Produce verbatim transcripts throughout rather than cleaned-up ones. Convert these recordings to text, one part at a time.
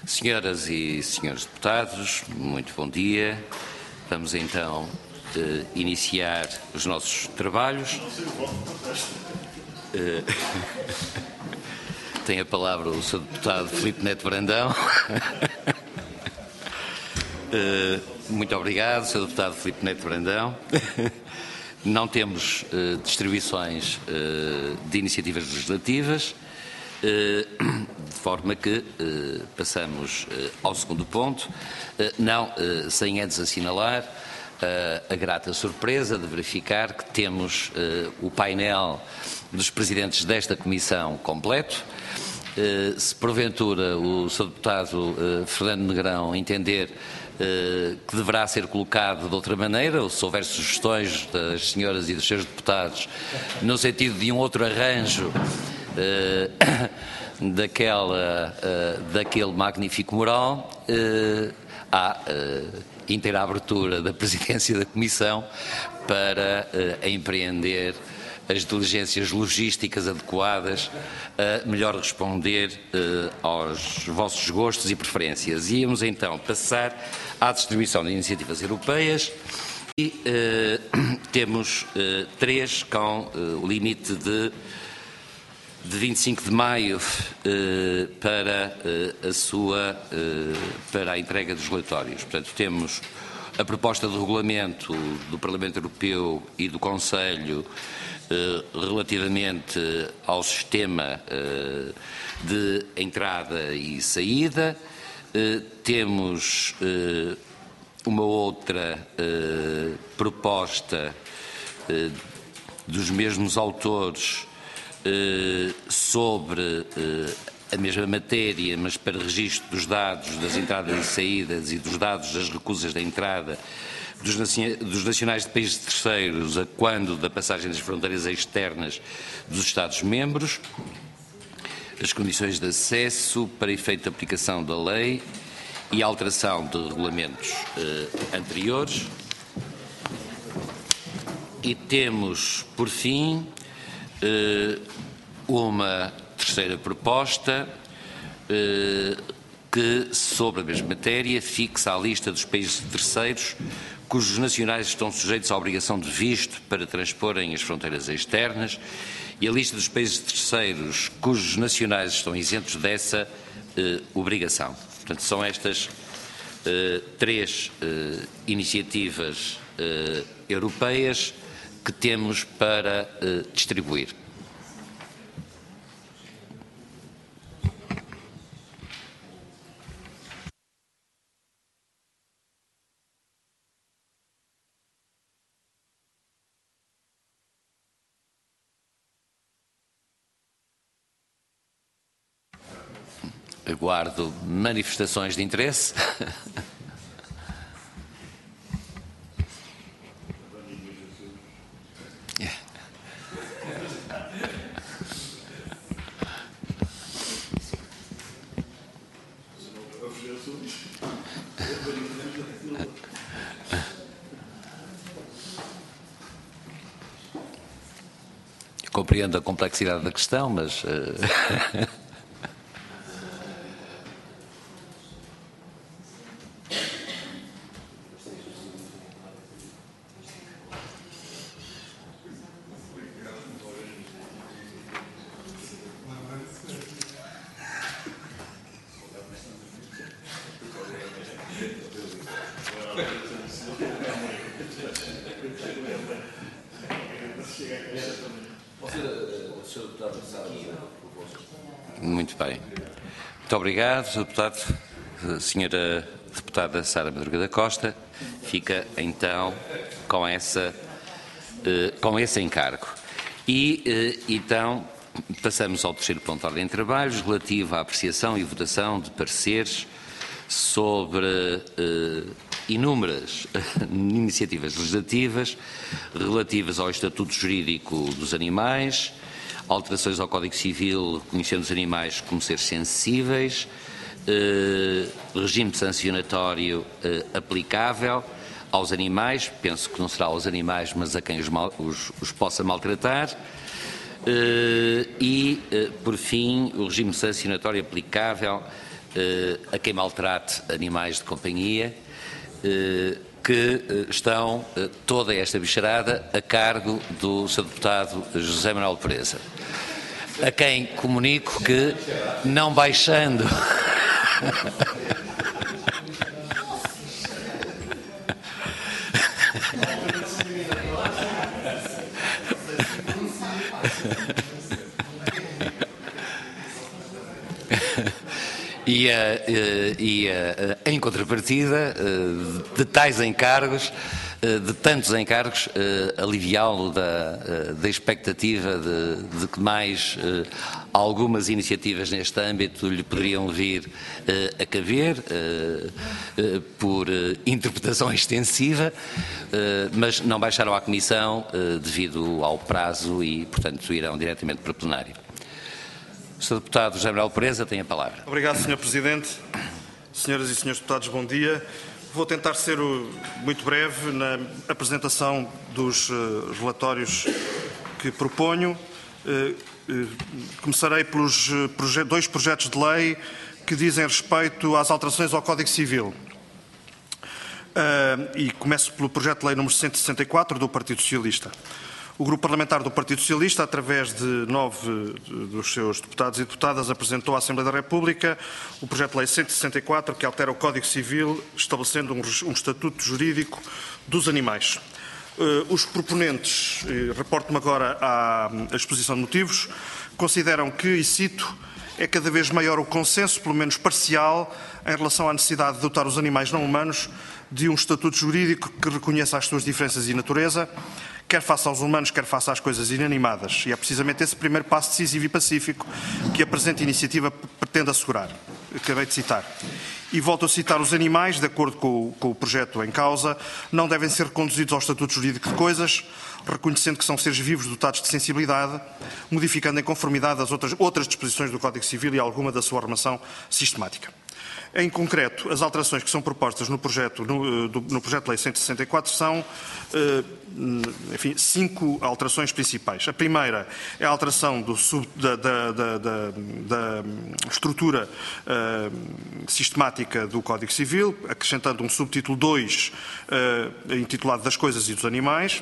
Senhoras e senhores deputados, muito bom dia. Vamos então eh, iniciar os nossos trabalhos. Eh, tem a palavra o senhor Deputado Filipe Neto Brandão. eh, muito obrigado, senhor Deputado Filipe Neto Brandão. Não temos eh, distribuições eh, de iniciativas legislativas. De forma que eh, passamos eh, ao segundo ponto, eh, não eh, sem antes assinalar eh, a grata surpresa de verificar que temos eh, o painel dos presidentes desta comissão completo. Eh, se porventura o senhor Deputado eh, Fernando Negrão entender eh, que deverá ser colocado de outra maneira, ou se houver sugestões das senhoras e dos seus deputados no sentido de um outro arranjo Uh, daquela, uh, daquele magnífico mural, uh, há uh, inteira abertura da presidência da Comissão para uh, empreender as diligências logísticas adequadas a melhor responder uh, aos vossos gostos e preferências. Íamos então passar à distribuição de iniciativas europeias e uh, temos uh, três com o uh, limite de de vinte e cinco de maio eh, para eh, a sua eh, para a entrega dos relatórios. Portanto, temos a proposta de regulamento do Parlamento Europeu e do Conselho eh, relativamente ao sistema eh, de entrada e saída. Eh, temos eh, uma outra eh, proposta eh, dos mesmos autores sobre a mesma matéria, mas para registro dos dados das entradas e saídas e dos dados das recusas da entrada dos nacionais de países terceiros a quando da passagem das fronteiras externas dos Estados-membros, as condições de acesso para efeito de aplicação da lei e a alteração de regulamentos eh, anteriores. E temos, por fim, uma terceira proposta que, sobre a mesma matéria, fixa a lista dos países terceiros cujos nacionais estão sujeitos à obrigação de visto para transporem as fronteiras externas e a lista dos países terceiros cujos nacionais estão isentos dessa obrigação. Portanto, são estas três iniciativas europeias que temos para uh, distribuir. Aguardo manifestações de interesse. Compreendo a complexidade da questão, mas uh... Muito bem. Muito obrigado, senhor Deputado. A senhora Deputada Sara Madruga da Costa fica então com, essa, com esse encargo. E então passamos ao terceiro ponto da ordem de trabalhos, relativo à apreciação e votação de pareceres sobre uh, inúmeras iniciativas legislativas relativas ao Estatuto Jurídico dos Animais, alterações ao Código Civil reconhecendo os animais como seres sensíveis, eh, regime sancionatório eh, aplicável aos animais, penso que não será aos animais, mas a quem os, mal, os, os possa maltratar, eh, e, eh, por fim, o regime sancionatório aplicável a quem maltrate animais de companhia, que estão toda esta bicharada a cargo do senhor Deputado José Manuel Pereza, a quem comunico que, não baixando E, uh, e uh, em contrapartida uh, de tais encargos, uh, de tantos encargos, uh, aliviá-lo da, uh, da expectativa de, de que mais uh, algumas iniciativas neste âmbito lhe poderiam vir uh, a caber, uh, uh, por uh, interpretação extensiva, uh, mas não baixaram à Comissão uh, devido ao prazo e, portanto, irão diretamente para o plenário. O senhor Deputado José Manuel Pereza tem a palavra. Obrigado, senhor Presidente. Senhoras e senhores deputados, bom dia. Vou tentar ser muito breve na apresentação dos uh, relatórios que proponho. Uh, uh, começarei pelos uh, proje- dois projetos de lei que dizem respeito às alterações ao Código Civil. Uh, e começo pelo projeto de lei número cento e sessenta e quatro do Partido Socialista. O Grupo Parlamentar do Partido Socialista, através de nove dos seus deputados e deputadas, apresentou à Assembleia da República o projeto de lei cento e sessenta e quatro, que altera o Código Civil, estabelecendo um, um estatuto jurídico dos animais. Uh, os proponentes, uh, reporto-me agora à, à exposição de motivos, consideram que, e cito, é cada vez maior o consenso, pelo menos parcial, em relação à necessidade de dotar os animais não humanos de um estatuto jurídico que reconheça as suas diferenças e natureza, quer face aos humanos, quer face às coisas inanimadas. E é precisamente esse primeiro passo decisivo e pacífico que a presente iniciativa pretende assegurar. Acabei de citar. E volto a citar: os animais, de acordo com o, com o projeto em causa, não devem ser reconduzidos ao estatuto jurídico de coisas, reconhecendo que são seres vivos dotados de sensibilidade, modificando em conformidade as outras, outras disposições do Código Civil e alguma da sua armação sistemática. Em concreto, as alterações que são propostas no projeto, no, no projeto de lei cento e sessenta e quatro são, enfim, cinco alterações principais. A primeira é a alteração do sub, da, da, da, da, da estrutura uh, sistemática do Código Civil, acrescentando um subtítulo dois uh, intitulado Das Coisas e dos Animais.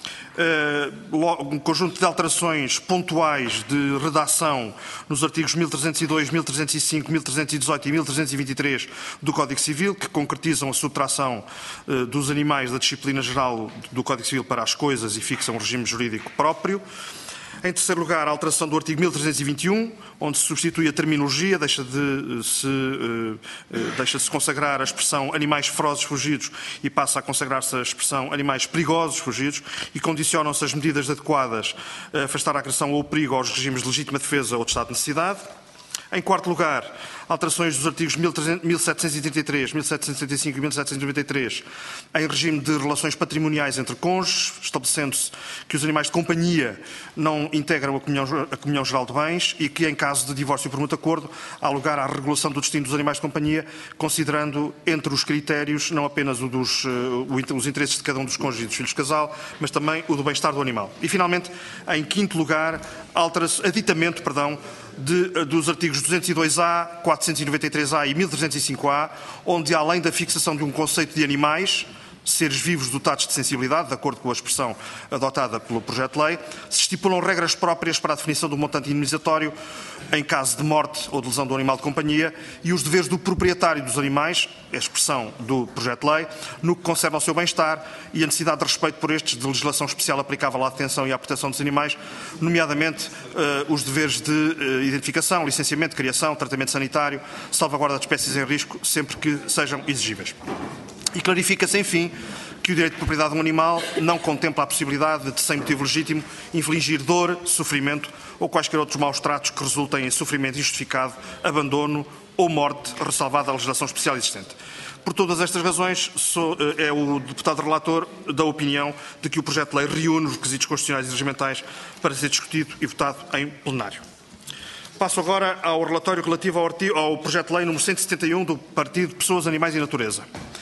Uh, um conjunto de alterações pontuais de redação nos artigos mil trezentos e dois, mil trezentos e cinco, mil trezentos e dezoito e mil trezentos e vinte e três do Código Civil, que concretizam a subtração uh, dos animais da disciplina geral do Código Civil para as coisas e fixam um regime jurídico próprio. Em terceiro lugar, a alteração do artigo mil trezentos e vinte e um, onde se substitui a terminologia, deixa de se, uh, uh, deixa de se consagrar a expressão animais ferozes fugidos e passa a consagrar-se a expressão animais perigosos fugidos, e condicionam-se as medidas adequadas a afastar a agressão ou o perigo aos regimes de legítima defesa ou de estado de necessidade. Em quarto lugar, alterações dos artigos mil setecentos e trinta e três, mil setecentos e setenta e cinco e mil setecentos e noventa e três em regime de relações patrimoniais entre cônjuges, estabelecendo-se que os animais de companhia não integram a comunhão, a comunhão geral de bens e que, em caso de divórcio por mútuo acordo, há lugar à regulação do destino dos animais de companhia, considerando entre os critérios não apenas o dos, uh, os interesses de cada um dos cônjuges e dos filhos de casal, mas também o do bem-estar do animal. E, finalmente, em quinto lugar, altera-se aditamento, perdão, De, dos artigos duzentos e dois A, quatrocentos e noventa e três A e mil trezentos e cinco A, onde, além da fixação de um conceito de animais, seres vivos dotados de sensibilidade, de acordo com a expressão adotada pelo projeto de lei, se estipulam regras próprias para a definição do montante indemnizatório em caso de morte ou de lesão do animal de companhia e os deveres do proprietário dos animais, a expressão do projeto de lei, no que concerne ao seu bem-estar e a necessidade de respeito por estes de legislação especial aplicável à detenção e à proteção dos animais, nomeadamente uh, os deveres de uh, identificação, licenciamento, criação, tratamento sanitário, salvaguarda de espécies em risco, sempre que sejam exigíveis. E clarifica-se, enfim, que o direito de propriedade de um animal não contempla a possibilidade de, sem motivo legítimo, infligir dor, sofrimento ou quaisquer outros maus tratos que resultem em sofrimento injustificado, abandono ou morte, ressalvada a legislação especial existente. Por todas estas razões, sou, é o deputado relator da opinião de que o projeto de lei reúne os requisitos constitucionais e regimentais para ser discutido e votado em plenário. Passo agora ao relatório relativo ao, artigo, ao projeto de lei número cento e setenta e um do Partido Pessoas, Animais e Natureza.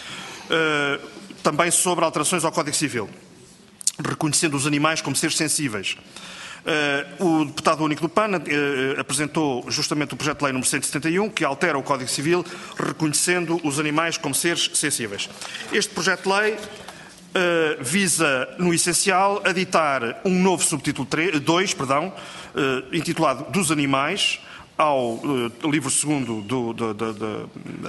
Uh, também sobre alterações ao Código Civil, reconhecendo os animais como seres sensíveis. O deputado único do P A N apresentou justamente o projeto de lei número cento e setenta e um, que altera o Código Civil, reconhecendo os animais como seres sensíveis. Este projeto de lei visa, no essencial, aditar um novo subtítulo dois, perdão, intitulado Dos Animais, ao uh, livro segundo do, do, do, do, do,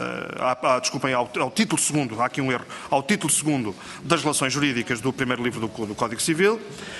uh, desculpem, ao, ao título segundo, há aqui um erro, ao título segundo das relações jurídicas do primeiro livro do, do Código Civil,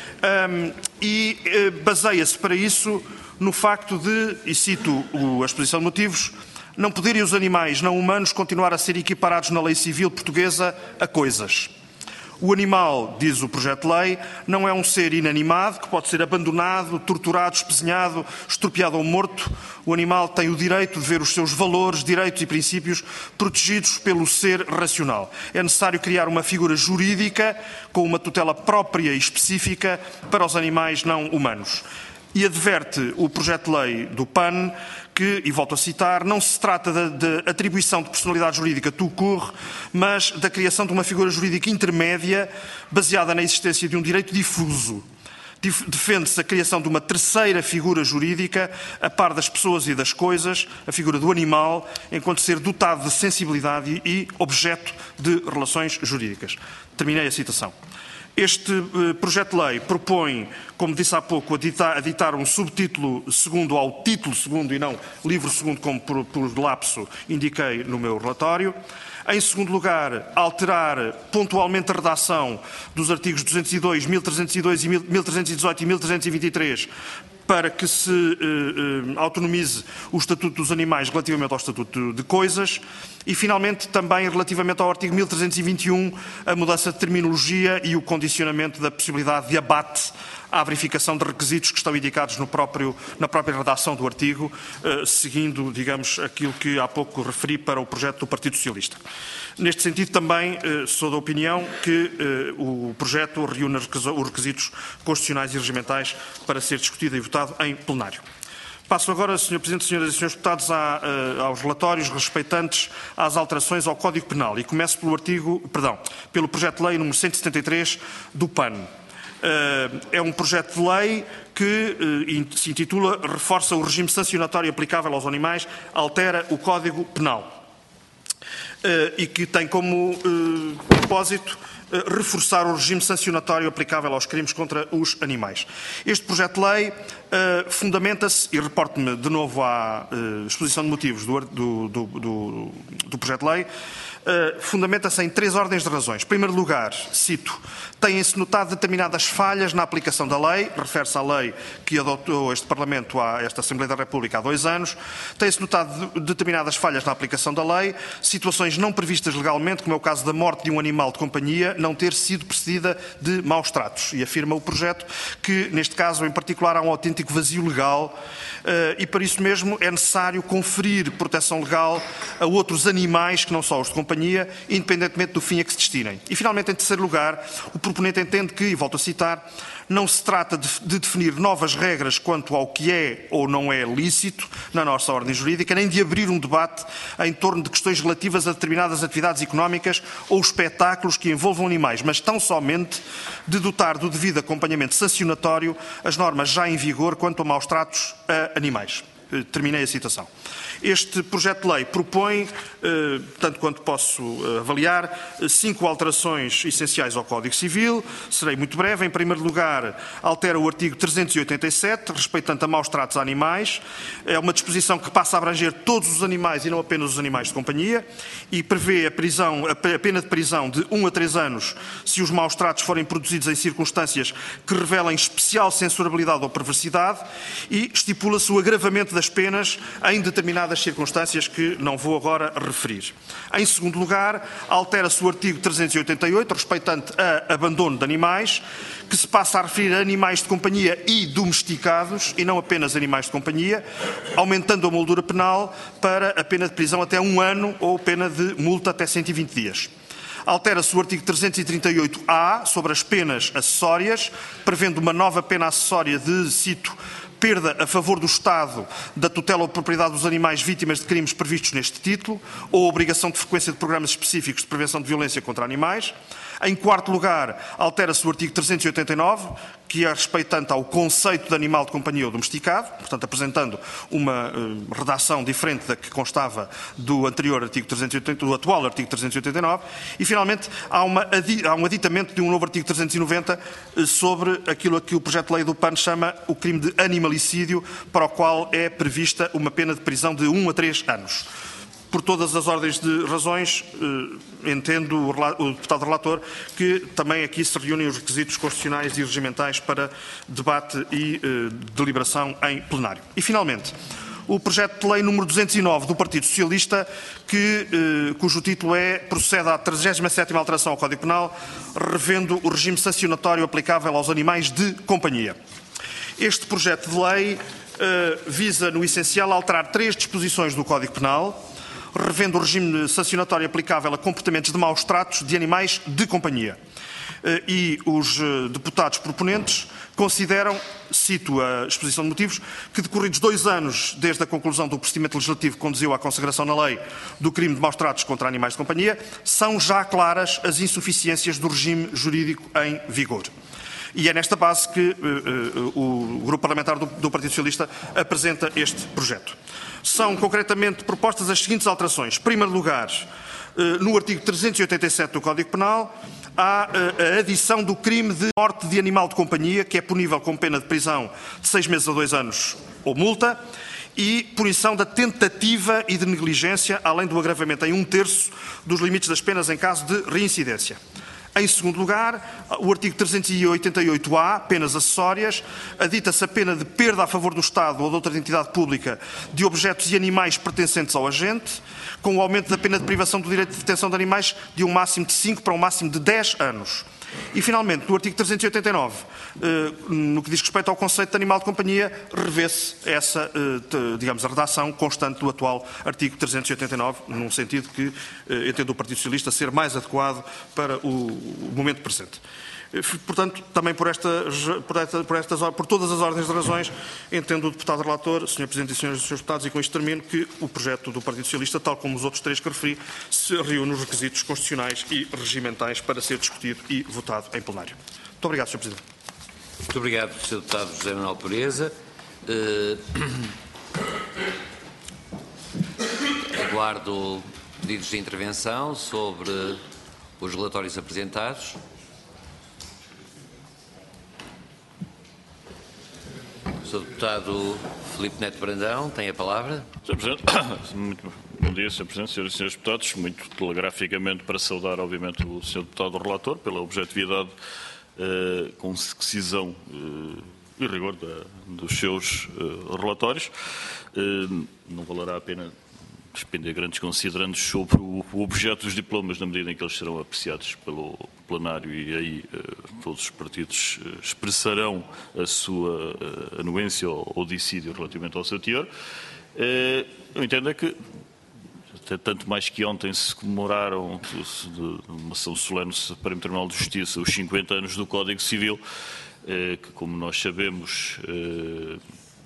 um, e uh, baseia-se para isso no facto de, e cito o, a exposição de motivos, não poderem os animais não humanos continuar a ser equiparados na lei civil portuguesa a coisas. O animal, diz o projeto de lei, não é um ser inanimado que pode ser abandonado, torturado, espezinhado, estropiado ou morto. O animal tem o direito de ver os seus valores, direitos e princípios protegidos pelo ser racional. É necessário criar uma figura jurídica com uma tutela própria e específica para os animais não humanos. E adverte o projeto de lei do P A N que, e volto a citar, não se trata de, de atribuição de personalidade jurídica tout court, mas da criação de uma figura jurídica intermédia baseada na existência de um direito difuso. Defende-se a criação de uma terceira figura jurídica, a par das pessoas e das coisas, a figura do animal, enquanto ser dotado de sensibilidade e objeto de relações jurídicas. Terminei a citação. Este uh, projeto de lei propõe, como disse há pouco, aditar, aditar um subtítulo segundo ao título segundo e não livro segundo, como por, por lapso indiquei no meu relatório. Em segundo lugar, alterar pontualmente a redação dos artigos duzentos e dois, mil trezentos e dois, mil trezentos e dezoito e mil trezentos e vinte e três para que se uh, uh, autonomize o Estatuto dos Animais relativamente ao Estatuto de Coisas e, finalmente, também relativamente ao artigo mil trezentos e vinte e um, a mudança de terminologia e o condicionamento da possibilidade de abate à verificação de requisitos que estão indicados no próprio, na própria redação do artigo, uh, seguindo, digamos, aquilo que há pouco referi para o projeto do Partido Socialista. Neste sentido, também uh, sou da opinião que uh, o projeto reúne os requisitos constitucionais e regimentais para ser discutido e votado em plenário. Passo agora, senhor Presidente, senhoras e senhores deputados, a, uh, aos relatórios respeitantes às alterações ao Código Penal e começo pelo artigo, perdão, pelo projeto de lei número cento e setenta e três do P A N. É um projeto de lei que se intitula Reforça o regime sancionatório aplicável aos animais, altera o Código Penal e que tem como propósito reforçar o regime sancionatório aplicável aos crimes contra os animais. Este projeto de lei uh, fundamenta-se, e reporto-me de novo à uh, exposição de motivos do, do, do, do, do projeto de lei, uh, fundamenta-se em três ordens de razões. Em primeiro lugar, cito, têm-se notado determinadas falhas na aplicação da lei, refere-se à lei que adotou este Parlamento, a esta Assembleia da República, há dois anos, têm-se notado determinadas falhas na aplicação da lei, situações não previstas legalmente, como é o caso da morte de um animal de companhia, não ter sido precedida de maus tratos. E afirma o projeto que, neste caso em particular, há um autêntico vazio legal uh, e, para isso mesmo, é necessário conferir proteção legal a outros animais que não só os de companhia, independentemente do fim a que se destinem. E, finalmente, em terceiro lugar, o proponente entende que, e volto a citar, não se trata de, de definir novas regras quanto ao que é ou não é lícito na nossa ordem jurídica, nem de abrir um debate em torno de questões relativas a determinadas atividades económicas ou espetáculos que envolvam animais, mas tão somente de dotar do devido acompanhamento sancionatório as normas já em vigor quanto a maus tratos a animais. Terminei a citação. Este projeto de lei propõe, tanto quanto posso avaliar, cinco alterações essenciais ao Código Civil. Serei muito breve. Em primeiro lugar, altera o artigo trezentos e oitenta e sete, respeitando a maus tratos a animais. É uma disposição que passa a abranger todos os animais e não apenas os animais de companhia e prevê a, prisão, a pena de prisão de um a três anos se os maus tratos forem produzidos em circunstâncias que revelem especial censurabilidade ou perversidade e estipula-se o agravamento das penas em determinadas circunstâncias que não vou agora referir. Em segundo lugar, altera-se o artigo trezentos e oitenta e oito, respeitante a abandono de animais, que se passa a referir a animais de companhia e domesticados, e não apenas animais de companhia, aumentando a moldura penal para a pena de prisão até um ano ou pena de multa até cento e vinte dias. Altera-se o artigo trezentos e trinta e oito A sobre as penas acessórias, prevendo uma nova pena acessória de, cito, perda a favor do Estado da tutela ou propriedade dos animais vítimas de crimes previstos neste título, ou obrigação de frequência de programas específicos de prevenção de violência contra animais. Em quarto lugar, altera-se o artigo trezentos e oitenta e nove, que é respeitante ao conceito de animal de companhia ou domesticado, portanto apresentando uma uh, redação diferente da que constava do anterior artigo trezentos e oitenta, do atual artigo trezentos e oitenta e nove, e finalmente há, uma, há um aditamento de um novo artigo trezentos e noventa uh, sobre aquilo a que o projeto de lei do P A N chama o crime de animalicídio, para o qual é prevista uma pena de prisão de um a três anos. Por todas as ordens de razões, eh, entendo o, o deputado relator que também aqui se reúnem os requisitos constitucionais e regimentais para debate e eh, deliberação em plenário. E, finalmente, o projeto de lei número duzentos e nove do Partido Socialista, que, eh, cujo título é Procede à trigésima sétima alteração ao Código Penal, revendo o regime sancionatório aplicável aos animais de companhia. Este projeto de lei eh, visa, no essencial, alterar três disposições do Código Penal, revendo o regime sancionatório aplicável a comportamentos de maus tratos de animais de companhia. E os deputados proponentes consideram, cito a exposição de motivos, que decorridos dois anos desde a conclusão do procedimento legislativo que conduziu à consagração na lei do crime de maus tratos contra animais de companhia, são já claras as insuficiências do regime jurídico em vigor. E é nesta base que uh, uh, o Grupo Parlamentar do, do Partido Socialista apresenta este projeto. São concretamente propostas as seguintes alterações. Em primeiro lugar, uh, no artigo trezentos e oitenta e sete do Código Penal, há uh, a adição do crime de morte de animal de companhia, que é punível com pena de prisão de seis meses a dois anos ou multa, e punição da tentativa e de negligência, além do agravamento em um terço dos limites das penas em caso de reincidência. Em segundo lugar, o artigo trezentos e oitenta e oito A, penas acessórias, adita-se a pena de perda a favor do Estado ou de outra entidade pública de objetos e animais pertencentes ao agente, com o aumento da pena de privação do direito de detenção de animais de um máximo de cinco para um máximo de dez anos. E, finalmente, no artigo trezentos e oitenta e nove, no que diz respeito ao conceito de animal de companhia, revê-se essa, digamos, a redação constante do atual artigo trezentos e oitenta e nove, num sentido que entendo o Partido Socialista ser mais adequado para o momento presente. Portanto, também por, esta, por, esta, por, estas, por todas as ordens de razões, entendo o deputado relator, senhor Presidente e senhores deputados, e com isto termino, que o projeto do Partido Socialista, tal como os outros três que referi, se reúne nos requisitos constitucionais e regimentais para ser discutido e votado em plenário. Muito obrigado, senhor Presidente. Muito obrigado, senhor Deputado José Manuel Pureza. Uh, aguardo pedidos de intervenção sobre os relatórios apresentados. senhor Deputado Filipe Neto Brandão tem a palavra. senhor Presidente, muito bom dia, senhor Presidente, senhoras e senhores deputados. Muito telegraficamente para saudar, obviamente, o senhor Deputado relator pela objetividade, eh, concisão eh, e rigor da, dos seus eh, relatórios. Eh, não valerá a pena despender grandes considerandos sobre o, o objeto dos diplomas, na medida em que eles serão apreciados pelo plenário e aí eh, todos os partidos eh, expressarão a sua eh, anuência ou, ou dissídio relativamente ao seu teor. Eh, eu entendo é que, tanto mais que ontem se comemoraram de uma ação solene do Supremo Tribunal de Justiça os cinquenta anos do Código Civil, eh, que, como nós sabemos, eh,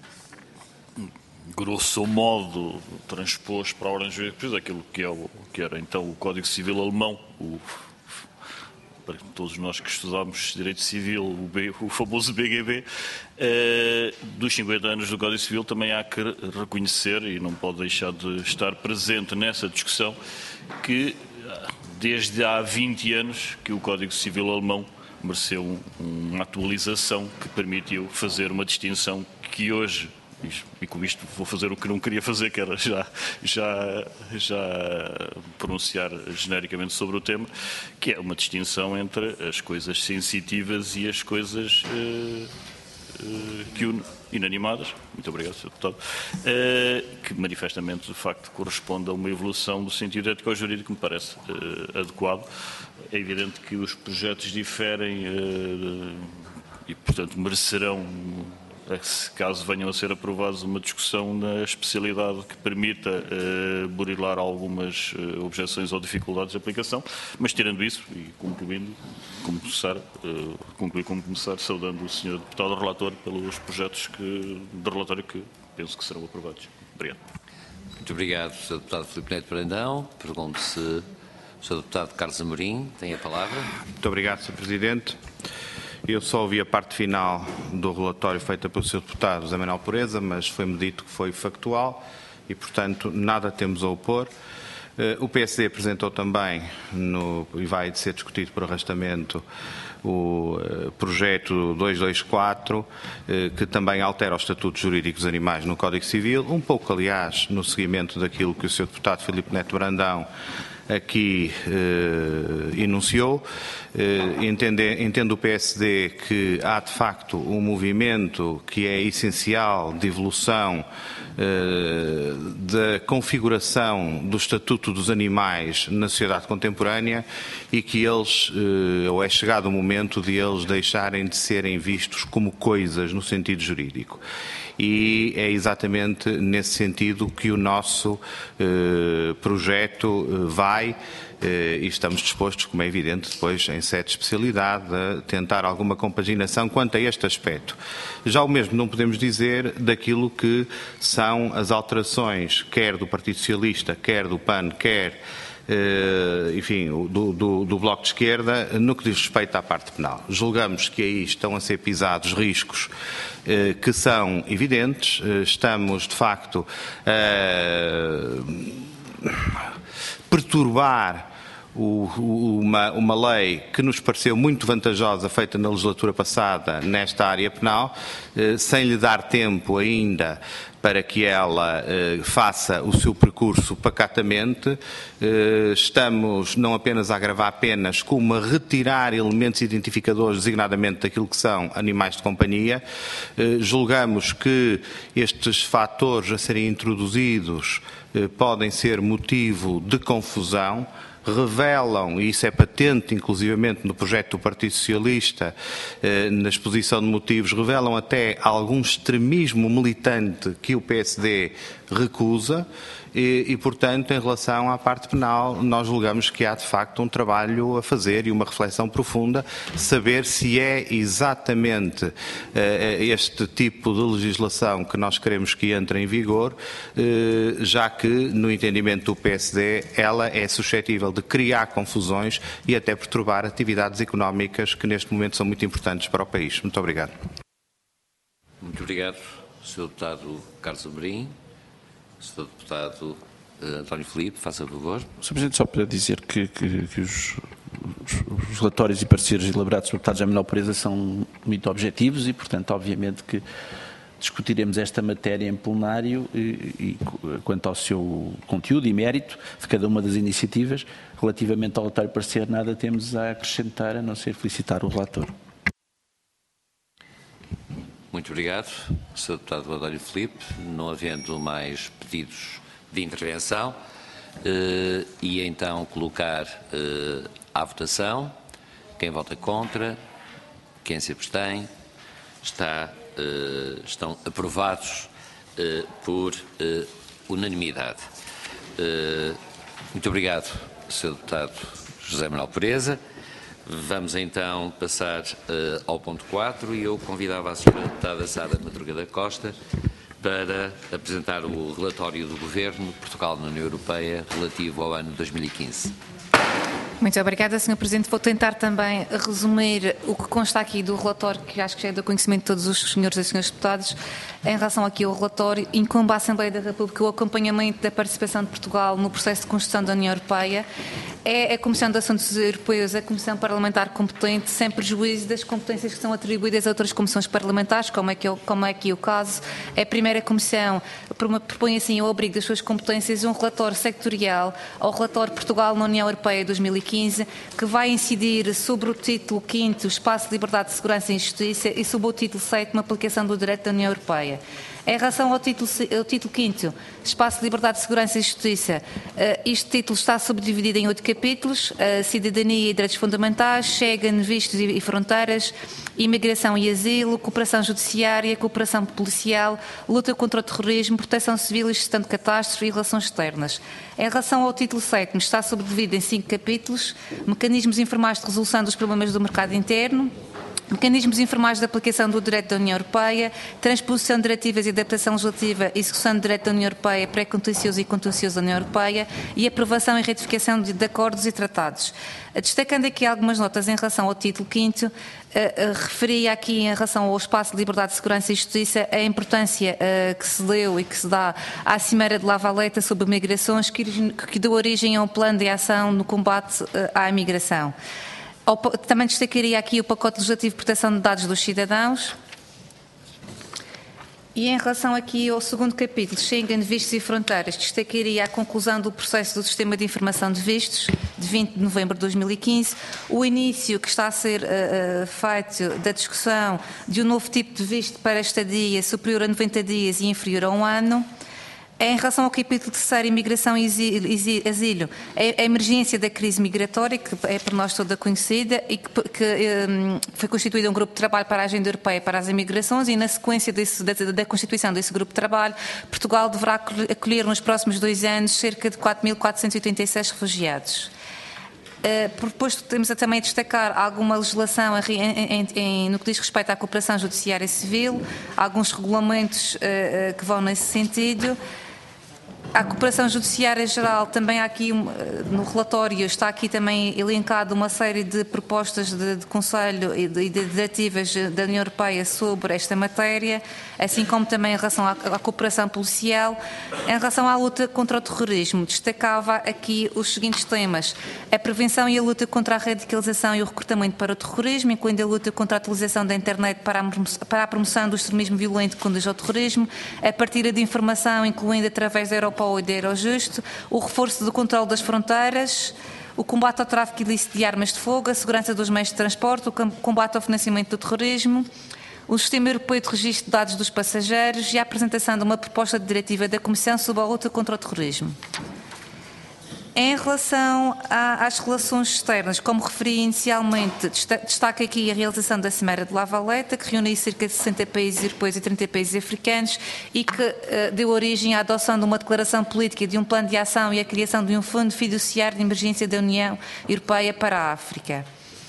grosso modo, transpôs para a ordem jurídica aquilo que, é o, que era então o Código Civil alemão, o, para todos nós que estudámos Direito Civil, o, B, o famoso B G B, eh, dos cinquenta anos do Código Civil também há que reconhecer, e não pode deixar de estar presente nessa discussão, que desde há vinte anos que o Código Civil alemão mereceu um, uma atualização que permitiu fazer uma distinção que hoje, e com isto vou fazer o que não queria fazer, que era já, já, já pronunciar genericamente sobre o tema, que é uma distinção entre as coisas sensitivas e as coisas uh, uh, que inanimadas, muito obrigado, senhor Deputado, uh, que manifestamente, de facto, corresponde a uma evolução do sentido ético-jurídico que me parece uh, adequado. É evidente que os projetos diferem uh, e, portanto, merecerão, caso venham a ser aprovados, uma discussão na especialidade que permita uh, burilar algumas uh, objeções ou dificuldades de aplicação, mas tirando isso e concluindo, começar, uh, concluir como começar, saudando o senhor Deputado Relator pelos projetos que, de relatório que penso que serão aprovados. Obrigado. Muito obrigado, senhor Deputado Filipe Neto Brandão. Pergunto se o senhor Deputado Carlos Amorim tem a palavra. Muito obrigado, senhor Presidente. Eu só ouvi a parte final do relatório feita pelo senhor Deputado José Manuel Pureza, mas foi-me dito que foi factual e, portanto, nada temos a opor. O P S D apresentou também, no, e vai ser discutido por arrastamento, o projeto duzentos e vinte e quatro, que também altera o Estatuto Jurídico dos Animais no Código Civil, um pouco, aliás, no seguimento daquilo que o senhor Deputado Filipe Neto Brandão aqui eh, enunciou. Eh, entende, entende o P S D que há, de facto, um movimento que é essencial de evolução eh, da configuração do Estatuto dos Animais na sociedade contemporânea e que eles, eh, ou é chegado o momento de eles deixarem de serem vistos como coisas no sentido jurídico. E é exatamente nesse sentido que o nosso eh, projeto eh, vai eh, e estamos dispostos, como é evidente, depois em sede de especialidade, a tentar alguma compaginação quanto a este aspecto. Já o mesmo não podemos dizer daquilo que são as alterações, quer do Partido Socialista, quer do P A N, quer enfim, do, do, do Bloco de Esquerda, no que diz respeito à parte penal. Julgamos que aí estão a ser pisados riscos eh, que são evidentes. Estamos, de facto, a perturbar o, uma, uma lei que nos pareceu muito vantajosa, feita na legislatura passada, nesta área penal, eh, sem lhe dar tempo ainda para que ela eh, faça o seu percurso pacatamente. Eh, estamos não apenas a agravar penas, como a retirar elementos identificadores, designadamente daquilo que são animais de companhia. Eh, julgamos que estes fatores a serem introduzidos eh, podem ser motivo de confusão, revelam, e isso é patente inclusivamente no projeto do Partido Socialista, eh, na exposição de motivos, revelam até algum extremismo militante que o P S D recusa e, e, portanto, em relação à parte penal, nós julgamos que há de facto um trabalho a fazer e uma reflexão profunda, saber se é exatamente eh, este tipo de legislação que nós queremos que entre em vigor, eh, já que, no entendimento do P S D, ela é suscetível de criar confusões e até perturbar atividades económicas que neste momento são muito importantes para o país. Muito obrigado. Muito obrigado, senhor Deputado Carlos Amorim. senhor Deputado uh, António Filipe, faça favor. senhor Presidente, só para dizer que, que, que os, os, os relatórios e pareceres elaborados pelo Deputado José Manuel Pureza são muito objetivos e, portanto, obviamente que discutiremos esta matéria em plenário e, e quanto ao seu conteúdo e mérito de cada uma das iniciativas. Relativamente ao relatório parecer, nada temos a acrescentar, a não ser felicitar o relator. Muito obrigado, senhor Deputado António Filipe. Não havendo mais pedidos de intervenção, eh, e então colocar eh, à votação. Quem vota contra, quem se abstém, está, eh, estão aprovados eh, por eh, unanimidade. Eh, muito obrigado, senhor Deputado José Manuel Pureza. Vamos então passar uh, ao ponto quatro e eu convidava a senhora Deputada Sara Madruga da Costa para apresentar o relatório do Governo de Portugal na União Europeia relativo ao ano dois mil e quinze. Muito obrigada, senhor Presidente. Vou tentar também resumir o que consta aqui do relatório, que acho que já é do conhecimento de todos os senhores e senhores deputados. Em relação aqui ao relatório, incumbe à Assembleia da República o acompanhamento da participação de Portugal no processo de construção da União Europeia. É a Comissão de Assuntos Europeus a Comissão Parlamentar competente, sem prejuízo das competências que são atribuídas a outras comissões parlamentares, como é, que é, como é aqui o caso. A primeira Comissão propõe assim ao abrigo das suas competências um relatório sectorial ao relatório Portugal na União Europeia dois mil e quinze, que vai incidir sobre o título quinto, Espaço de Liberdade, Segurança e Justiça, e sobre o título sétimo, Aplicação do Direito da União Europeia. Em relação ao título, ao título quinto, Espaço de Liberdade, Segurança e Justiça, este título está subdividido em oito capítulos: Cidadania e Direitos Fundamentais, Schengen, Vistos e Fronteiras, Imigração e Asilo, Cooperação Judiciária, Cooperação Policial, Luta contra o Terrorismo, Proteção Civil e Gestão de Catástrofe e Relações Externas. Em relação ao título sétimo, está subdividido em cinco capítulos: Mecanismos informais de resolução dos problemas do mercado interno, mecanismos informais de aplicação do direito da União Europeia, transposição de diretivas e adaptação legislativa, execução do direito da União Europeia, pré-contencioso e contencioso da União Europeia e aprovação e ratificação de, de acordos e tratados. Destacando aqui algumas notas em relação ao título quinto, uh, uh, referia aqui em relação ao espaço de liberdade, segurança e justiça a importância uh, que se deu e que se dá à Cimeira de La Valeta sobre migrações, que, que deu origem a um plano de ação no combate uh, à imigração. Também destacaria aqui o pacote legislativo de proteção de dados dos cidadãos. E em relação aqui ao segundo capítulo, Schengen, vistos e fronteiras, destacaria a conclusão do processo do Sistema de Informação de Vistos, de vinte de novembro de dois mil e quinze, o início que está a ser uh, feito da discussão de um novo tipo de visto para estadia superior a noventa dias e inferior a um ano. Em relação ao capítulo terceiro, imigração e asilo, a emergência da crise migratória, que é por nós toda conhecida, e que, que um, foi constituído um grupo de trabalho para a Agenda Europeia para as Imigrações, e na sequência desse, da, da constituição desse grupo de trabalho, Portugal deverá acolher nos próximos dois anos cerca de quatro mil quatrocentos e oitenta e seis refugiados. Uh, proposto, temos a também destacar alguma legislação em, em, em, no que diz respeito à cooperação judiciária civil, alguns regulamentos uh, uh, que vão nesse sentido. A cooperação judiciária geral, também há aqui, no relatório, está aqui também elencado uma série de propostas de, de Conselho e de, de diretivas da União Europeia sobre esta matéria, assim como também em relação à, à cooperação policial. Em relação à luta contra o terrorismo, destacava aqui os seguintes temas: a prevenção e a luta contra a radicalização e o recrutamento para o terrorismo, incluindo a luta contra a utilização da internet para a, para a promoção do extremismo violento que conduz ao terrorismo, a partilha de informação, incluindo através da Europol e da Eurojust, o reforço do controle das fronteiras, o combate ao tráfico ilícito de armas de fogo, a segurança dos meios de transporte, o combate ao financiamento do terrorismo, o Sistema Europeu de Registro de Dados dos Passageiros e a apresentação de uma proposta de diretiva da Comissão sobre a luta contra o terrorismo. Em relação a, às relações externas, como referi inicialmente, destaca aqui a realização da Cimeira de La Valeta, que reuniu cerca de sessenta países europeus e trinta países africanos e que uh, deu origem à adoção de uma declaração política, de um plano de ação e à criação de um fundo fiduciário de emergência da União Europeia para a África.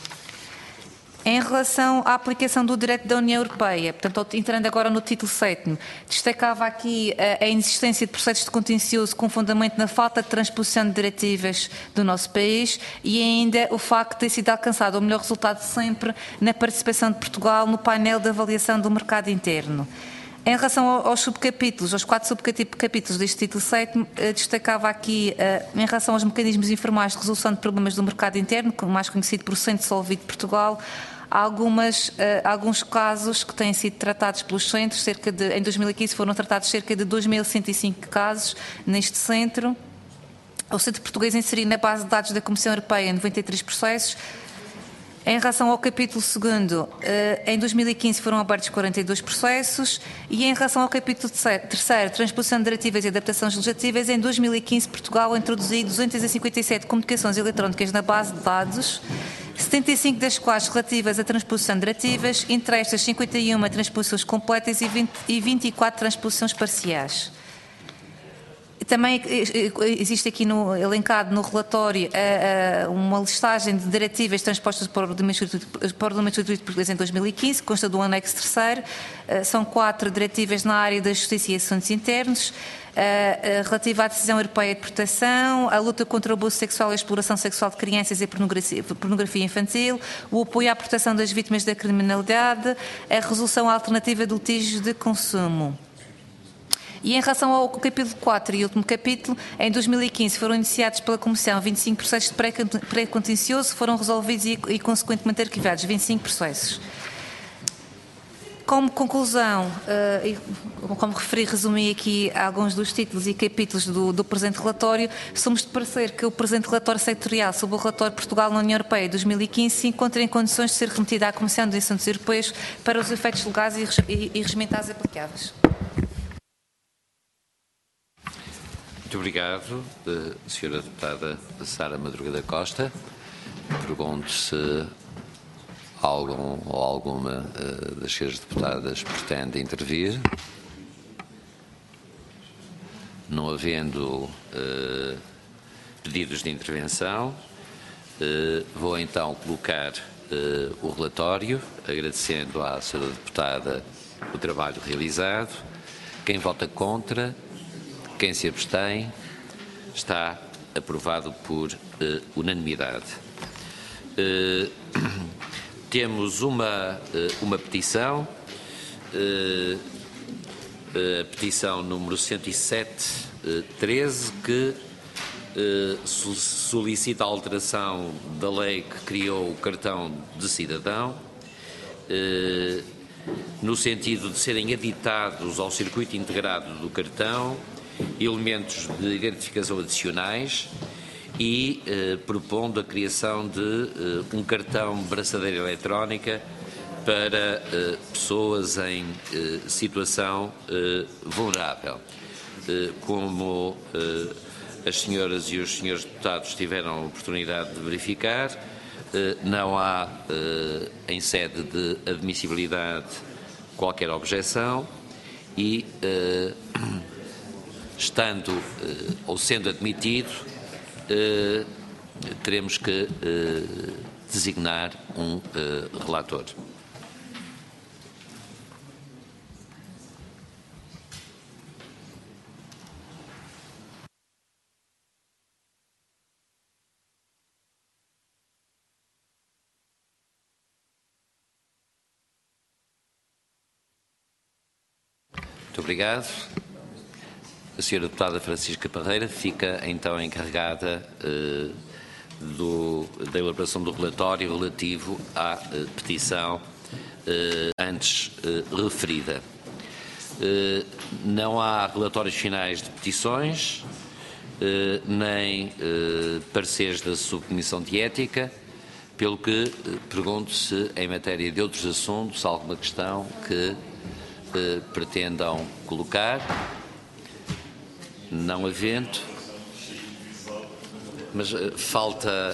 Em relação à aplicação do direito da União Europeia, portanto, entrando agora no título sétimo, destacava aqui a, a inexistência de processos de contencioso com fundamento na falta de transposição de diretivas do nosso país e ainda o facto de ter sido alcançado o melhor resultado sempre na participação de Portugal no painel de avaliação do mercado interno. Em relação aos subcapítulos, aos quatro subcapítulos deste título sétimo, destacava aqui, em relação aos mecanismos informais de resolução de problemas do mercado interno, mais conhecido por Centro Solvit de Portugal, há algumas, alguns casos que têm sido tratados pelos centros. Cerca de, em dois mil e quinze foram tratados cerca de dois mil cento e cinco casos neste centro. O Centro Português inseriu na base de dados da Comissão Europeia noventa e três processos. Em relação ao capítulo segundo, em dois mil e quinze foram abertos quarenta e dois processos e em relação ao capítulo terceiro, transposição de diretivas e adaptações legislativas, em dois mil e quinze Portugal introduziu duzentas e cinquenta e sete comunicações eletrónicas na base de dados, setenta e cinco das quais relativas à transposição de diretivas, entre estas cinquenta e uma transposições completas e, vinte, e vinte e quatro transposições parciais. Também existe aqui no, elencado no relatório a, a, uma listagem de diretivas transpostas para o Parlamento Português em dois mil e quinze, consta do anexo terceiro. São quatro diretivas na área da Justiça e Assuntos Internos, a, a, relativa à decisão europeia de proteção, a luta contra o abuso sexual e a exploração sexual de crianças e pornografia, pornografia infantil, o apoio à proteção das vítimas da criminalidade, a resolução alternativa de litígios de consumo. E em relação ao capítulo quatro e último capítulo, em dois mil e quinze foram iniciados pela Comissão vinte e cinco processos de pré-contencioso, foram resolvidos e, e consequentemente arquivados vinte e cinco processos. Como conclusão, uh, como referi, resumi aqui alguns dos títulos e capítulos do, do presente relatório, somos de parecer que o presente relatório setorial sobre o relatório Portugal na União Europeia de dois mil e quinze se encontra em condições de ser remetido à Comissão de Assuntos Europeus para os efeitos legais e, e, e regimentais aplicáveis. Muito obrigado, senhora Deputada Sara Madruga da Costa. Pergunto se algum ou alguma das senhoras deputadas pretende intervir. Não havendo uh, pedidos de intervenção, uh, vou então colocar uh, o relatório, agradecendo à senhora deputada o trabalho realizado. Quem vota contra, quem se abstém, está aprovado por uh, unanimidade. Uh, temos uma, uh, uma petição, uh, a petição número cento e sete, treze, que eh, solicita a alteração da lei que criou o cartão de cidadão, eh, no sentido de serem aditados ao circuito integrado do cartão elementos de identificação adicionais e eh, propondo a criação de eh, um cartão braçadeira eletrónica para eh, pessoas em eh, situação eh, vulnerável. Eh, como eh, as senhoras e os senhores deputados tiveram a oportunidade de verificar, eh, não há, eh, em sede de admissibilidade, qualquer objeção e, eh, estando eh, ou sendo admitido, eh, teremos que eh, designar um eh, relator. Muito obrigado. A senhora deputada Francisca Parreira fica então encarregada eh, do, da elaboração do relatório relativo à eh, petição eh, antes eh, referida. Eh, não há relatórios finais de petições, eh, nem eh, pareceres da subcomissão de ética, pelo que eh, pergunto se, em matéria de outros assuntos, há alguma questão que eh, pretendam colocar. Não havendo, mas uh, falta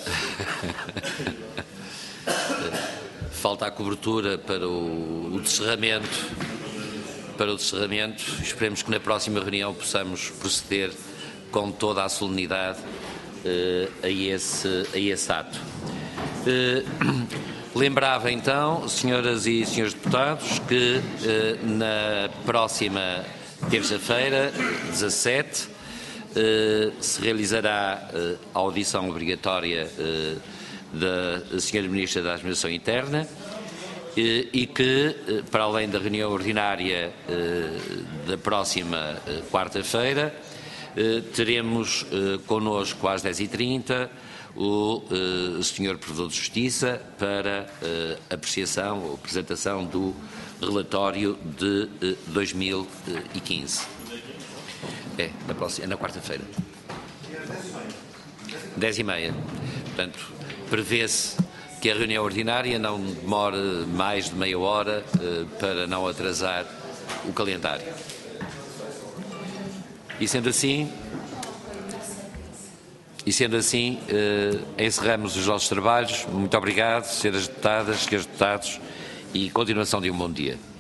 falta a cobertura para o, o descerramento, para o descerramento. Esperemos que na próxima reunião possamos proceder com toda a solenidade uh, a, esse, a esse ato. Uh, lembrava então, senhoras e senhores deputados, que uh, na próxima terça-feira, dezassete, eh, se realizará eh, a audição obrigatória eh, da senhora Ministra da Administração Interna eh, e que, eh, para além da reunião ordinária eh, da próxima eh, quarta-feira, eh, teremos eh, connosco às dez e trinta o eh, senhor Provedor de Justiça para eh, apreciação ou apresentação do relatório de eh, dois mil e quinze. É, na, próxima, é na quarta-feira. Dez e meia. Portanto, prevê-se que a reunião ordinária não demore mais de meia hora eh, para não atrasar o calendário. E sendo assim, e sendo assim, eh, encerramos os nossos trabalhos. Muito obrigado, senhoras deputadas, senhores deputados, e continuação de um bom dia.